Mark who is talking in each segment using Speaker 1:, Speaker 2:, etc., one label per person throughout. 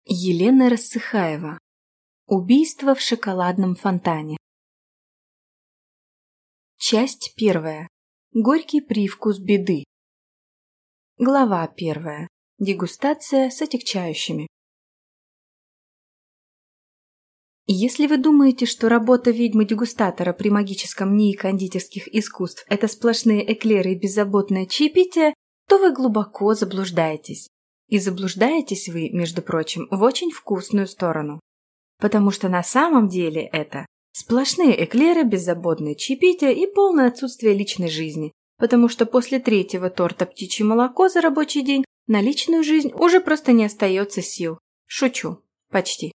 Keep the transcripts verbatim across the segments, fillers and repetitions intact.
Speaker 1: Елена Рассыхаева. Убийство в шоколадном фонтане. Часть первая. Горький привкус беды. Глава первая. Дегустация с отягчающими. Если вы думаете, что работа ведьмы-дегустатора при магическом НИИ кондитерских искусств – это сплошные эклеры и беззаботное чаепитие, то вы глубоко заблуждаетесь. И заблуждаетесь вы, между прочим, в очень вкусную сторону. Потому что на самом деле это сплошные эклеры, беззаботное чаепитие и полное отсутствие личной жизни. Потому что после третьего торта «Птичье молоко» за рабочий день на личную жизнь уже просто не остается сил. Шучу. Почти.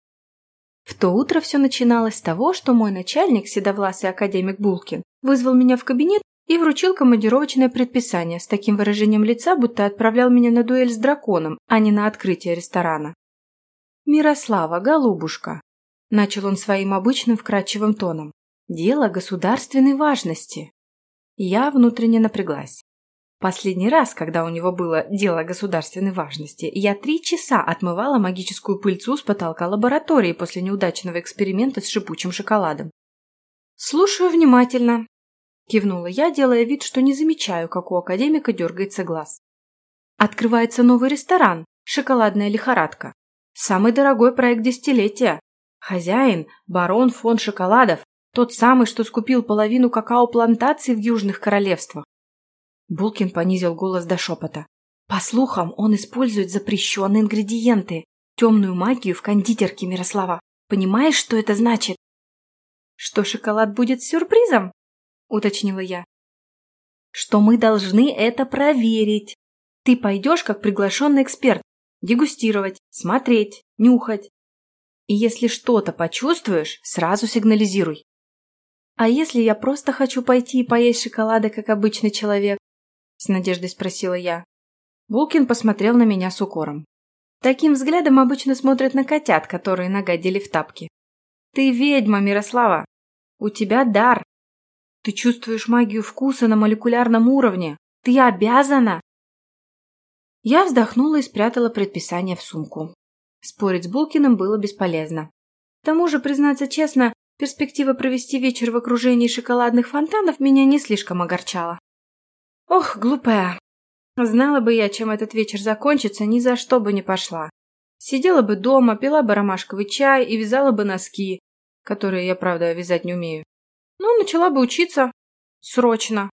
Speaker 1: В то утро все начиналось с того, что мой начальник, седовласый академик Булкин, вызвал меня в кабинет и вручил командировочное предписание с таким выражением лица, будто отправлял меня на дуэль с драконом, а не на открытие ресторана. «Мирослава, голубушка», – начал он своим обычным вкрадчивым тоном, – «дело государственной важности». Я внутренне напряглась. Последний раз, когда у него было дело государственной важности, я три часа отмывала магическую пыльцу с потолка лаборатории после неудачного эксперимента с шипучим шоколадом. «Слушаю внимательно», – кивнула я, делая вид, что не замечаю, как у академика дергается глаз. «Открывается новый ресторан «Шоколадная лихорадка». Самый дорогой проект десятилетия. Хозяин – барон фон Шоколадов, тот самый, что скупил половину какао-плантаций в Южных Королевствах». Булкин понизил голос до шепота. «По слухам, он использует запрещенные ингредиенты, темную магию в кондитерке, Мирослава. Понимаешь, что это значит?» «Что шоколад будет сюрпризом?» – уточнила я. «Что мы должны это проверить. Ты пойдешь как приглашенный эксперт, дегустировать, смотреть, нюхать. И если что-то почувствуешь, сразу сигнализируй. А если я просто хочу пойти и поесть шоколада, как обычный человек?» – с надеждой спросила я. Булкин посмотрел на меня с укором. Таким взглядом обычно смотрят на котят, которые нагадили в тапки. «Ты ведьма, Мирослава. У тебя дар. Ты чувствуешь магию вкуса на молекулярном уровне. Ты обязана!» Я вздохнула и спрятала предписание в сумку. Спорить с Булкиным было бесполезно. К тому же, признаться честно, перспектива провести вечер в окружении шоколадных фонтанов меня не слишком огорчала. Ох, глупая. Знала бы я, чем этот вечер закончится, ни за что бы не пошла. Сидела бы дома, пила бы ромашковый чай и вязала бы носки, которые я, правда, вязать не умею. Ну, начала бы учиться. Срочно.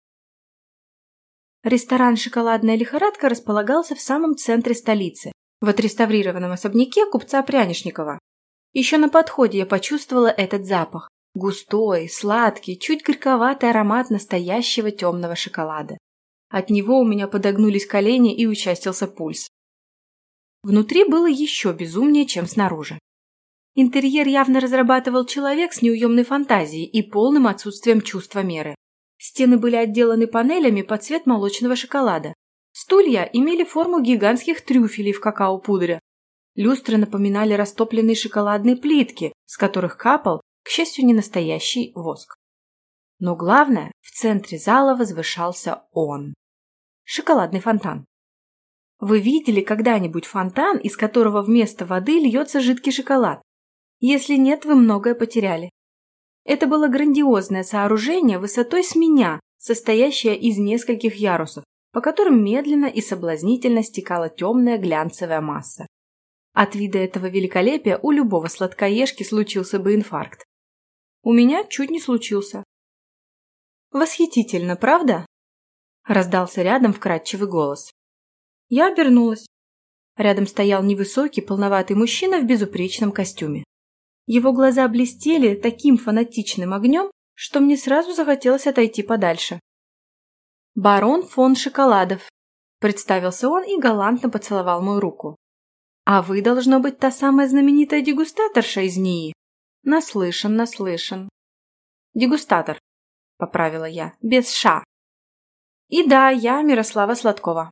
Speaker 1: Ресторан «Шоколадная лихорадка» располагался в самом центре столицы, в отреставрированном особняке купца Прянишникова. Еще на подходе я почувствовала этот запах. Густой, сладкий, чуть горьковатый аромат настоящего темного шоколада. От него у меня подогнулись колени и участился пульс. Внутри было еще безумнее, чем снаружи. Интерьер явно разрабатывал человек с неуемной фантазией и полным отсутствием чувства меры. Стены были отделаны панелями под цвет молочного шоколада. Стулья имели форму гигантских трюфелей в какао-пудре. Люстры напоминали растопленные шоколадные плитки, с которых капал, к счастью, не настоящий воск. Но главное, в центре зала возвышался он. Шоколадный фонтан. Вы видели когда-нибудь фонтан, из которого вместо воды льется жидкий шоколад? Если нет, вы многое потеряли. Это было грандиозное сооружение высотой с меня, состоящее из нескольких ярусов, по которым медленно и соблазнительно стекала темная глянцевая масса. От вида этого великолепия у любого сладкоежки случился бы инфаркт. У меня чуть не случился. «Восхитительно, правда?» – раздался рядом вкрадчивый голос. Я обернулась. Рядом стоял невысокий, полноватый мужчина в безупречном костюме. Его глаза блестели таким фанатичным огнем, что мне сразу захотелось отойти подальше. «Барон фон Шоколадов», – представился он и галантно поцеловал мою руку. «А вы, должно быть, та самая знаменитая дегустаторша из НИИ?» «Наслышан, наслышан». «Дегустатор», – поправила я, – без «ша». «И да, я Мирослава Сладкова».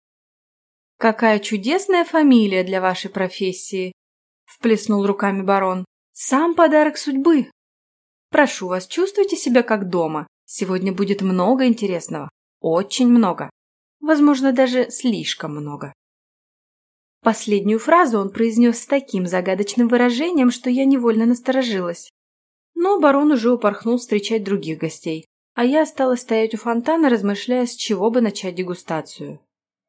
Speaker 1: «Какая чудесная фамилия для вашей профессии», – вплеснул руками барон. «Сам подарок судьбы. Прошу вас, чувствуйте себя как дома. Сегодня будет много интересного. Очень много. Возможно, даже слишком много». Последнюю фразу он произнес с таким загадочным выражением, что я невольно насторожилась. Но барон уже упорхнул встречать других гостей, а я осталась стоять у фонтана, размышляя, с чего бы начать дегустацию.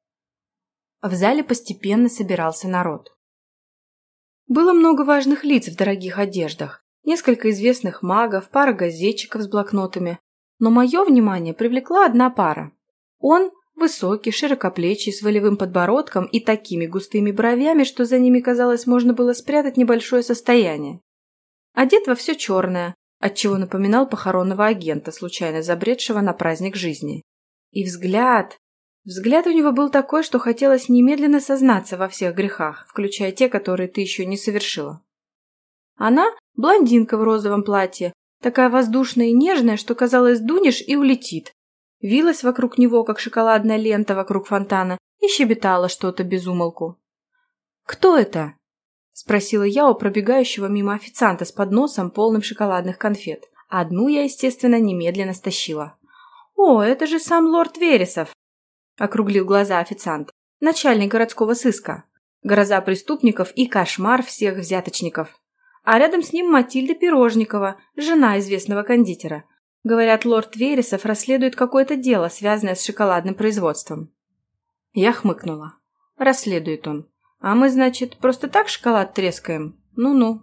Speaker 1: В зале постепенно собирался народ. Было много важных лиц в дорогих одеждах, несколько известных магов, пара газетчиков с блокнотами, но мое внимание привлекла одна пара. Он высокий, широкоплечий, с волевым подбородком и такими густыми бровями, что за ними, казалось, можно было спрятать небольшое состояние. Одет во все черное, отчего напоминал похоронного агента, случайно забредшего на праздник жизни. И взгляд... Взгляд у него был такой, что хотелось немедленно сознаться во всех грехах, включая те, которые ты еще не совершила. Она – блондинка в розовом платье, такая воздушная и нежная, что, казалось, дунешь и улетит. Вилась вокруг него, как шоколадная лента вокруг фонтана, и щебетала что-то без умолку. «Кто это?» – спросила я у пробегающего мимо официанта с подносом, полным шоколадных конфет. Одну я, естественно, немедленно стащила. «О, это же сам лорд Вересов!» — округлил глаза официант. «Начальник городского сыска. Гроза преступников и кошмар всех взяточников. А рядом с ним Матильда Пирожникова, жена известного кондитера. Говорят, лорд Вересов расследует какое-то дело, связанное с шоколадным производством». Я хмыкнула. «Расследует он. А мы, значит, просто так шоколад трескаем? Ну-ну».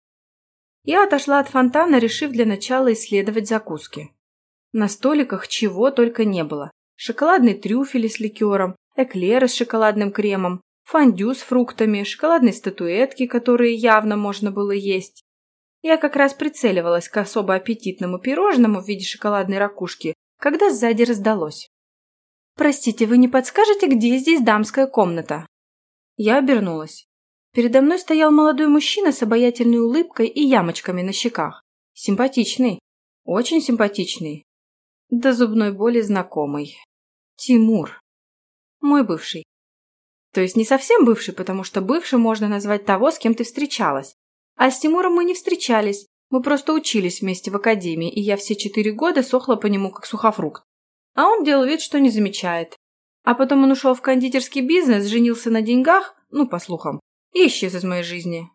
Speaker 1: Я отошла от фонтана, решив для начала исследовать закуски. На столиках чего только не было. Шоколадные трюфели с ликером, эклеры с шоколадным кремом, фондю с фруктами, шоколадные статуэтки, которые явно можно было есть. Я как раз прицеливалась к особо аппетитному пирожному в виде шоколадной ракушки, когда сзади раздалось: «Простите, вы не подскажете, где здесь дамская комната?» Я обернулась. Передо мной стоял молодой мужчина с обаятельной улыбкой и ямочками на щеках. Симпатичный, очень симпатичный. До зубной боли знакомый. Тимур. Мой бывший. То есть не совсем бывший, потому что бывшим можно назвать того, с кем ты встречалась. А с Тимуром мы не встречались, мы просто учились вместе в академии, и я все четыре года сохла по нему, как сухофрукт. А он делал вид, что не замечает. А потом он ушел в кондитерский бизнес, женился на деньгах, ну, по слухам, и исчез из моей жизни.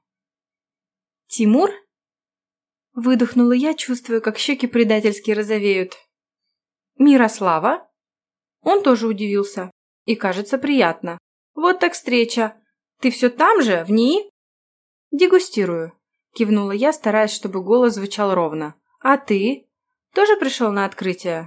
Speaker 1: «Тимур?» Выдохнула я, чувствуя, как щеки предательски розовеют. «Мирослава?» Он тоже удивился. И, кажется, приятно. «Вот так встреча. Ты все там же, в НИИ?» «Дегустирую», – кивнула я, стараясь, чтобы голос звучал ровно. «А ты? Тоже пришел на открытие?»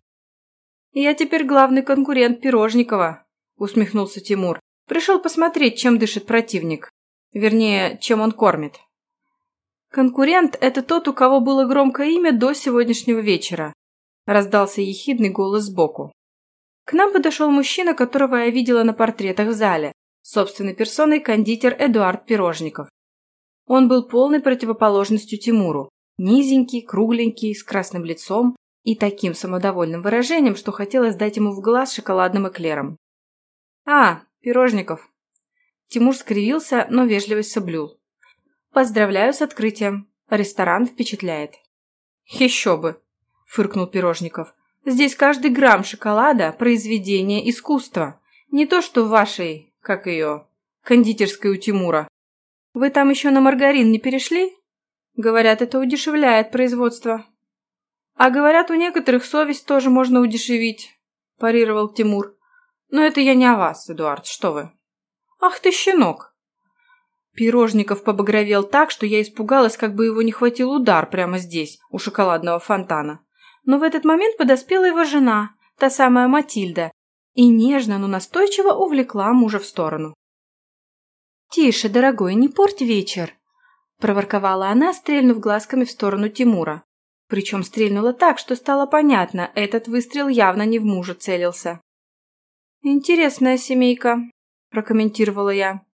Speaker 1: «Я теперь главный конкурент Пирожникова», – усмехнулся Тимур. «Пришел посмотреть, чем дышит противник. Вернее, чем он кормит». «Конкурент – это тот, у кого было громкое имя до сегодняшнего вечера», – раздался ехидный голос сбоку. К нам подошел мужчина, которого я видела на портретах в зале, собственной персоной кондитер Эдуард Пирожников. Он был полной противоположностью Тимуру, низенький, кругленький, с красным лицом и таким самодовольным выражением, что хотелось дать ему в глаз шоколадным эклером. «А, Пирожников». Тимур скривился, но вежливость соблюл. «Поздравляю с открытием. Ресторан впечатляет». «Еще бы», – фыркнул Пирожников. «Здесь каждый грамм шоколада – произведение искусства. Не то, что в вашей, как ее, кондитерской у Тимура. Вы там еще на маргарин не перешли? Говорят, это удешевляет производство». «А говорят, у некоторых совесть тоже можно удешевить», – парировал Тимур. «Но это я не о вас, Эдуард, что вы». «Ах ты, щенок!» Пирожников побагровел так, что я испугалась, как бы его не хватил удар прямо здесь, у шоколадного фонтана. Но в этот момент подоспела его жена, та самая Матильда, и нежно, но настойчиво увлекла мужа в сторону. «Тише, дорогой, не порть вечер», – проворковала она, стрельнув глазками в сторону Тимура. Причем стрельнула так, что стало понятно, этот выстрел явно не в мужа целился. «Интересная семейка», – прокомментировала я.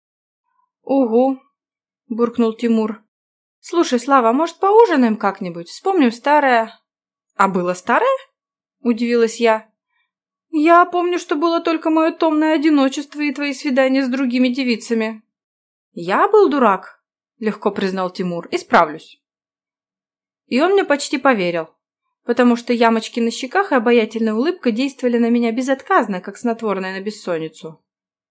Speaker 1: «Угу», – буркнул Тимур. «Слушай, Слава, может, поужинаем как-нибудь? Вспомним старое...» «А было старое?» – удивилась я. «Я помню, что было только мое томное одиночество и твои свидания с другими девицами». «Я был дурак», – легко признал Тимур. «Исправлюсь». И он мне почти поверил, потому что ямочки на щеках и обаятельная улыбка действовали на меня безотказно, как снотворное на бессонницу.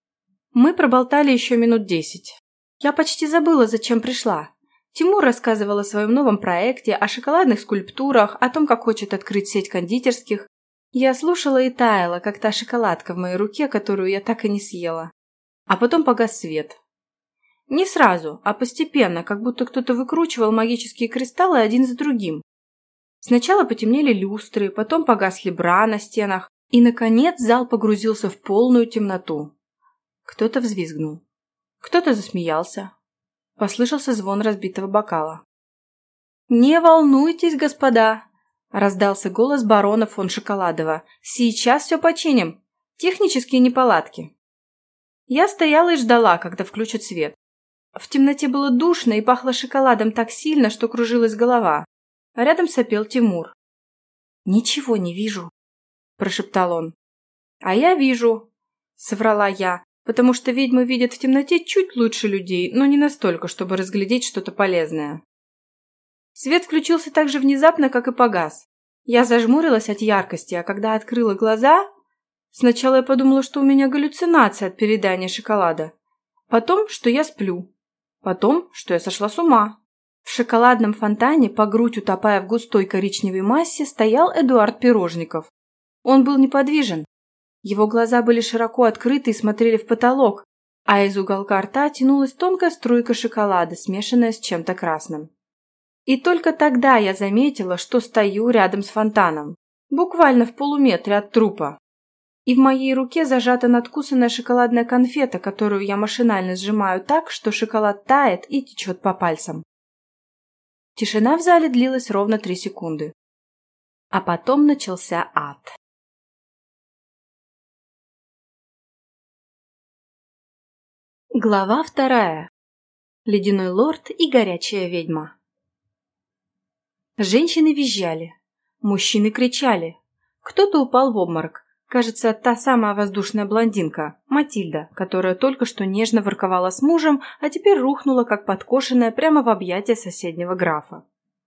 Speaker 1: Мы проболтали еще минут десять. Я почти забыла, зачем пришла. Тимур рассказывал о своем новом проекте, о шоколадных скульптурах, о том, как хочет открыть сеть кондитерских. Я слушала и таяла, как та шоколадка в моей руке, которую я так и не съела. А потом погас свет. Не сразу, а постепенно, как будто кто-то выкручивал магические кристаллы один за другим. Сначала потемнели люстры, потом погасли бра на стенах, и, наконец, зал погрузился в полную темноту. Кто-то взвизгнул. Кто-то засмеялся. Послышался звон разбитого бокала. «Не волнуйтесь, господа!» – раздался голос барона фон Шоколадова. «Сейчас все починим. Технические неполадки». Я стояла и ждала, когда включат свет. В темноте было душно и пахло шоколадом так сильно, что кружилась голова. А рядом сопел Тимур. «Ничего не вижу», – прошептал он. «А я вижу», – соврала я, потому что ведьмы видят в темноте чуть лучше людей, но не настолько, чтобы разглядеть что-то полезное. Свет включился так же внезапно, как и погас. Я зажмурилась от яркости, а когда открыла глаза, сначала я подумала, что у меня галлюцинация от переедания шоколада. Потом, что я сплю. Потом, что я сошла с ума. В шоколадном фонтане, по грудь утопая в густой коричневой массе, стоял Эдуард Пирожников. Он был неподвижен. Его глаза были широко открыты и смотрели в потолок, а из уголка рта тянулась тонкая струйка шоколада, смешанная с чем-то красным. И только тогда я заметила, что стою рядом с фонтаном, буквально в полуметре от трупа. И в моей руке зажата надкусанная шоколадная конфета, которую я машинально сжимаю так, что шоколад тает и течет по пальцам. Тишина в зале длилась ровно три секунды. А потом начался ад. Глава вторая. Ледяной лорд и горячая ведьма. Женщины визжали. Мужчины кричали. Кто-то упал в обморок. Кажется, та самая воздушная блондинка, Матильда, которая только что нежно ворковала с мужем, а теперь рухнула, как подкошенная, прямо в объятия соседнего графа.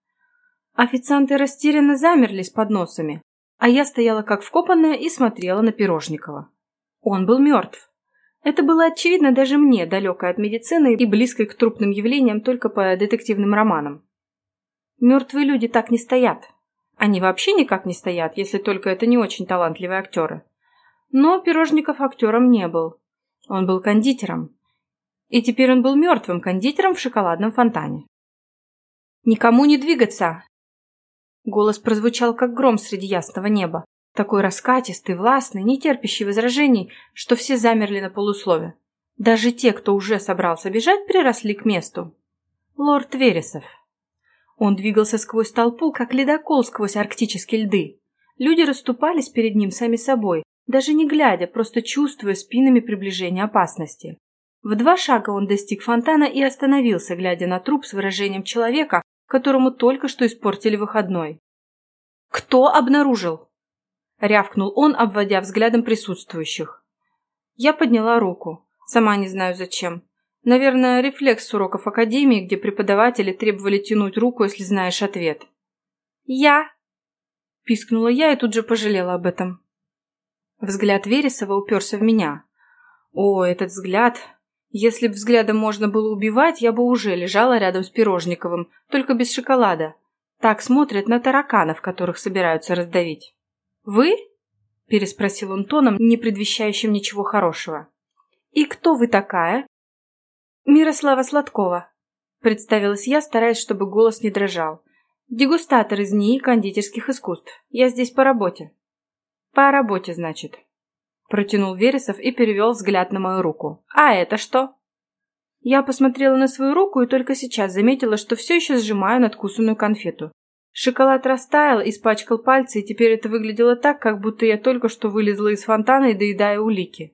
Speaker 1: Официанты растерянно замерли с подносами, а я стояла как вкопанная и смотрела на Пирожникова. Он был мертв. Это было очевидно даже мне, далекой от медицины и близкой к трупным явлениям только по детективным романам. Мертвые люди так не стоят. Они вообще никак не стоят, если только это не очень талантливые актеры. Но Пирожников актером не был. Он был кондитером. И теперь он был мертвым кондитером в шоколадном фонтане. «Никому не двигаться!» Голос прозвучал, как гром среди ясного неба. Такой раскатистый, властный, не терпящий возражений, что все замерли на полуслове. Даже те, кто уже собрался бежать, приросли к месту. Лорд Вересов. Он двигался сквозь толпу, как ледокол сквозь арктические льды. Люди расступались перед ним сами собой, даже не глядя, просто чувствуя спинами приближение опасности. В два шага он достиг фонтана и остановился, глядя на труп с выражением человека, которому только что испортили выходной. «Кто обнаружил?» – рявкнул он, обводя взглядом присутствующих. Я подняла руку, сама не знаю зачем. Наверное, рефлекс с уроков академии, где преподаватели требовали тянуть руку, если знаешь ответ. «Я!» – пискнула я и тут же пожалела об этом. Взгляд Вересова уперся в меня. О, этот взгляд! Если б взглядом можно было убивать, я бы уже лежала рядом с Пирожниковым, только без шоколада. Так смотрят на тараканов, которых собираются раздавить. «Вы?» – переспросил он тоном, не предвещающим ничего хорошего. «И кто вы такая?» «Мирослава Сладкова», – представилась я, стараясь, чтобы голос не дрожал. «Дегустатор из НИИ кондитерских искусств. Я здесь по работе». «По работе, значит», – протянул Вересов и перевел взгляд на мою руку. «А это что?» Я посмотрела на свою руку и только сейчас заметила, что все еще сжимаю надкусанную конфету. Шоколад растаял, испачкал пальцы, и теперь это выглядело так, как будто я только что вылезла из фонтана и доедаю улики.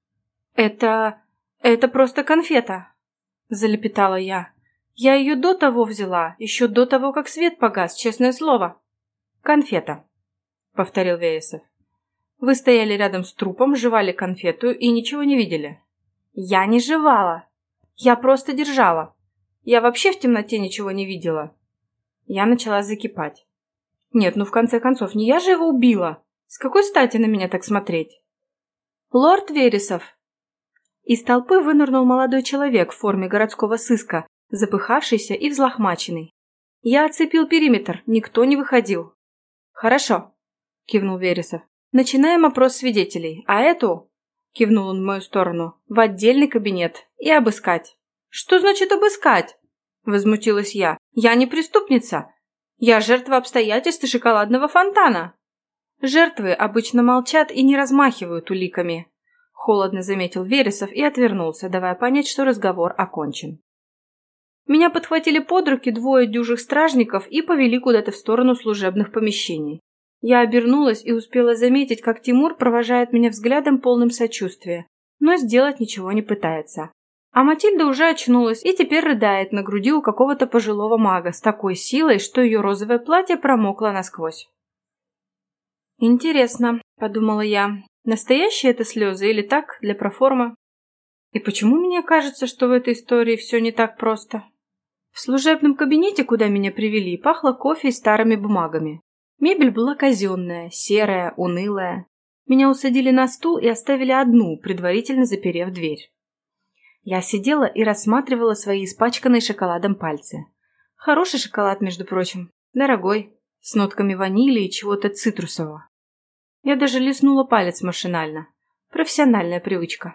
Speaker 1: «Это... это просто конфета», – залепетала я. «Я ее до того взяла, еще до того, как свет погас, честное слово». «Конфета», – повторил Вересов. «Вы стояли рядом с трупом, жевали конфету и ничего не видели». «Я не жевала. Я просто держала. Я вообще в темноте ничего не видела». Я начала закипать. «Нет, ну в конце концов, не я же его убила. С какой стати на меня так смотреть?» «Лорд Вересов!» Из толпы вынырнул молодой человек в форме городского сыска, запыхавшийся и взлохмаченный. Я оцепил периметр, никто не выходил. «Хорошо», – кивнул Вересов. «Начинаем опрос свидетелей, а эту...» – кивнул он в мою сторону. «В отдельный кабинет и обыскать». «Что значит обыскать?» – возмутилась я. «Я не преступница. Я жертва обстоятельств и шоколадного фонтана». «Жертвы обычно молчат и не размахивают уликами», – холодно заметил Вересов и отвернулся, давая понять, что разговор окончен. Меня подхватили под руки двое дюжих стражников и повели куда-то в сторону служебных помещений. Я обернулась и успела заметить, как Тимур провожает меня взглядом полным сочувствия, но сделать ничего не пытается. А Матильда уже очнулась и теперь рыдает на груди у какого-то пожилого мага с такой силой, что ее розовое платье промокло насквозь. «Интересно», — подумала я, — «настоящие это слезы или так, для проформы? И почему мне кажется, что в этой истории все не так просто?» В служебном кабинете, куда меня привели, пахло кофе и старыми бумагами. Мебель была казенная, серая, унылая. Меня усадили на стул и оставили одну, предварительно заперев дверь. Я сидела и рассматривала свои испачканные шоколадом пальцы. Хороший шоколад, между прочим, дорогой, с нотками ванили и чего-то цитрусового. Я даже лизнула палец машинально. Профессиональная привычка.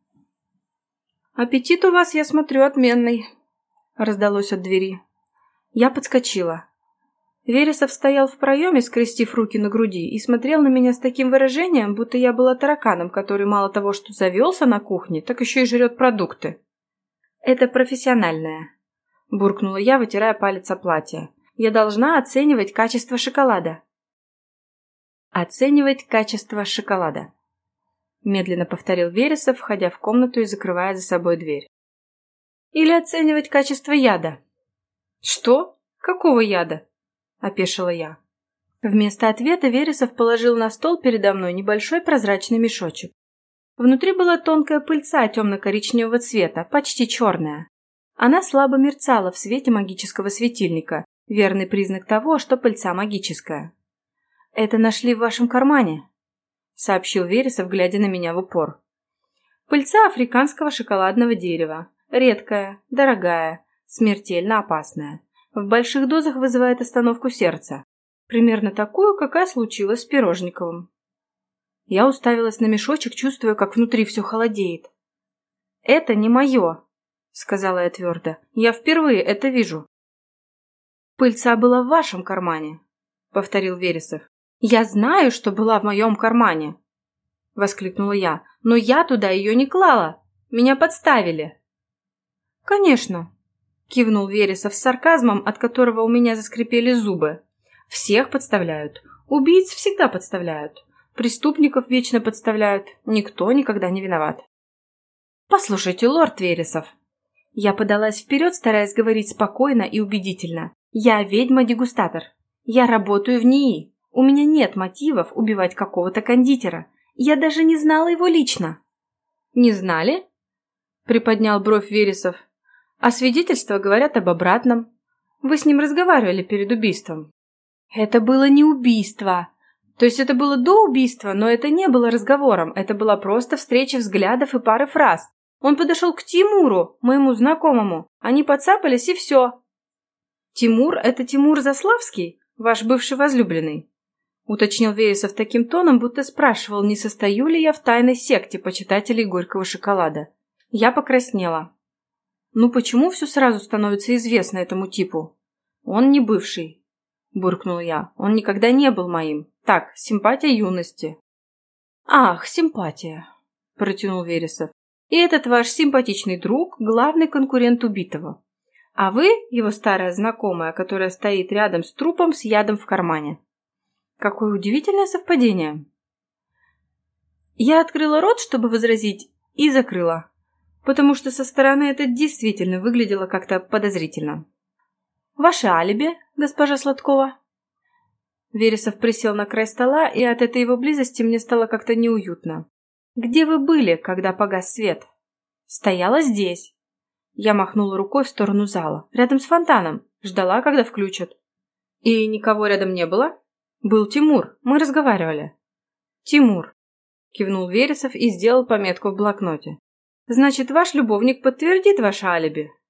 Speaker 1: «Аппетит у вас, я смотрю, отменный», — раздалось от двери. Я подскочила. Вересов стоял в проеме, скрестив руки на груди, и смотрел на меня с таким выражением, будто я была тараканом, который мало того, что завелся на кухне, так еще и жрет продукты. «Это профессиональное», — буркнула я, вытирая палец о платье. «Я должна оценивать качество шоколада». «Оценивать качество шоколада», — медленно повторил Вересов, входя в комнату и закрывая за собой дверь. «Или оценивать качество яда». «Что? Какого яда?» — опешила я. Вместо ответа Вересов положил на стол передо мной небольшой прозрачный мешочек. Внутри была тонкая пыльца темно-коричневого цвета, почти черная. Она слабо мерцала в свете магического светильника, верный признак того, что пыльца магическая. «Это нашли в вашем кармане», — сообщил Вересов, глядя на меня в упор. «Пыльца африканского шоколадного дерева. Редкая, дорогая, смертельно опасная. В больших дозах вызывает остановку сердца. Примерно такую, какая случилась с Пирожниковым». Я уставилась на мешочек, чувствуя, как внутри все холодеет. «Это не мое», — сказала я твердо. «Я впервые это вижу». «Пыльца была в вашем кармане», — повторил Вересов. «Я знаю, что была в моем кармане», — воскликнула я. «Но я туда ее не клала. Меня подставили». «Конечно», — кивнул Вересов с сарказмом, от которого у меня заскрипели зубы. «Всех подставляют. Убийц всегда подставляют. Преступников вечно подставляют. Никто никогда не виноват». «Послушайте, лорд Вересов». Я подалась вперед, стараясь говорить спокойно и убедительно. «Я ведьма-дегустатор. Я работаю в НИИ. У меня нет мотивов убивать какого-то кондитера. Я даже не знала его лично». «Не знали?» — приподнял бровь Вересов. «А свидетельства говорят об обратном. Вы с ним разговаривали перед убийством». «Это было не убийство. То есть это было до убийства, но это не было разговором. Это была просто встреча взглядов и пары фраз. Он подошел к Тимуру, моему знакомому. Они подцапались и все». «Тимур — это Тимур Заславский, ваш бывший возлюбленный?» — уточнил Вересов таким тоном, будто спрашивал, не состою ли я в тайной секте почитателей горького шоколада. Я покраснела. «Ну почему все сразу становится известно этому типу?» «Он не бывший», — буркнул я. «Он никогда не был моим. Так, симпатия юности». «Ах, симпатия», — протянул Вересов. «И этот ваш симпатичный друг — главный конкурент убитого. А вы — его старая знакомая, которая стоит рядом с трупом с ядом в кармане. Какое удивительное совпадение». Я открыла рот, чтобы возразить, и закрыла, потому что со стороны это действительно выглядело как-то подозрительно. «Ваше алиби, госпожа Сладкова?» Вересов присел на край стола, и от этой его близости мне стало как-то неуютно. «Где вы были, когда погас свет?» «Стояла здесь». Я махнула рукой в сторону зала, рядом с фонтаном, ждала, когда включат. «И никого рядом не было?» «Был Тимур, мы разговаривали». «Тимур», — кивнул Вересов и сделал пометку в блокноте. Значит, ваш любовник подтвердит ваше алиби?